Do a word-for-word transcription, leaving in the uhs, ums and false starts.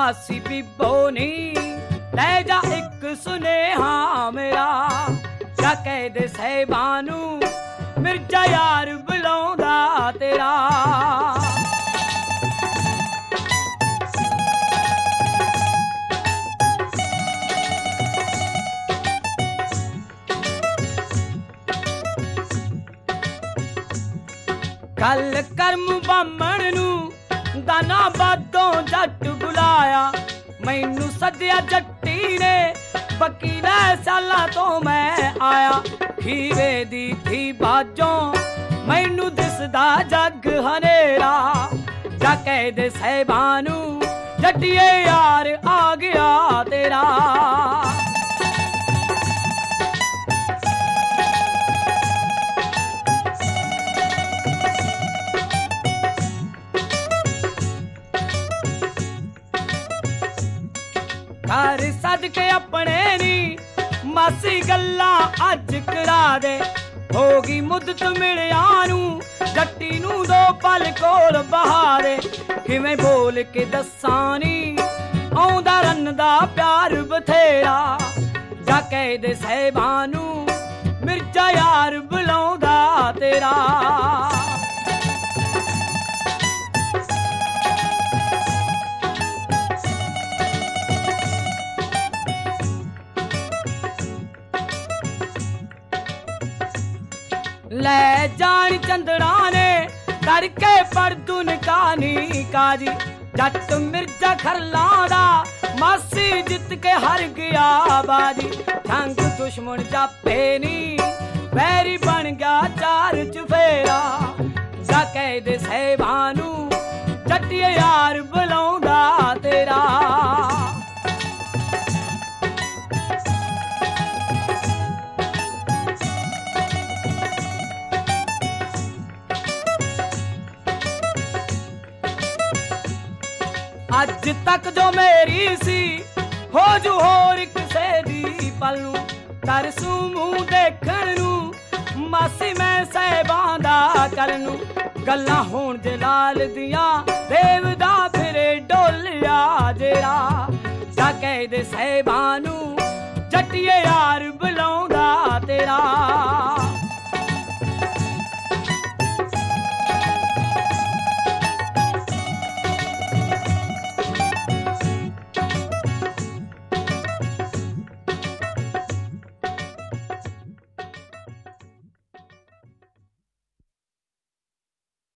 मासी बीबो नी ले जा एक सुनेहा मेरा जा कह दे साहिबानू मिर्जा यार बुलाउंदा तेरा। गल करम बामण नू दाना बादों जट बुलाया मैनू सद्या जट्टी ने वकीला साला तो मैं आया खीरे दी थी बाजों मैनू दिसदा जग हनेरा जा कह दे साहिबानू जट्टिए यार आ गया तेरा। घर सदके अपने नी मासी गल्ला अज करा दे होगी मुद्दत मिलिया नू जट्टी नू दो पल कोल बहा दे किवें बोल के दस्सां नी आउंदा रन्नदा प्यार बथेरा जा कह दे साहिबानू मिर्जा यार बुलाउंदा तेरा। ले जान चंदड़ा ने करके परदुन कानी काजी जट मिर्जा खरलादा मासी जित के हर गया बाजी जंग दुश्मन जापे नी वैरी बन गया चार चुफेरा जा कह दे साहिबानू जट्टिए यार बुलाउंदा तेरा। अज तक जो मेरी सी हो जू होर किसे दी पलू तरसू मूंह देखण नू मासी मैं साहिबां दा करनू गल्लां होण जलाल दियां देवदा फिरे डोलिया जेरा जा कह दे साहिबानू जट्टिए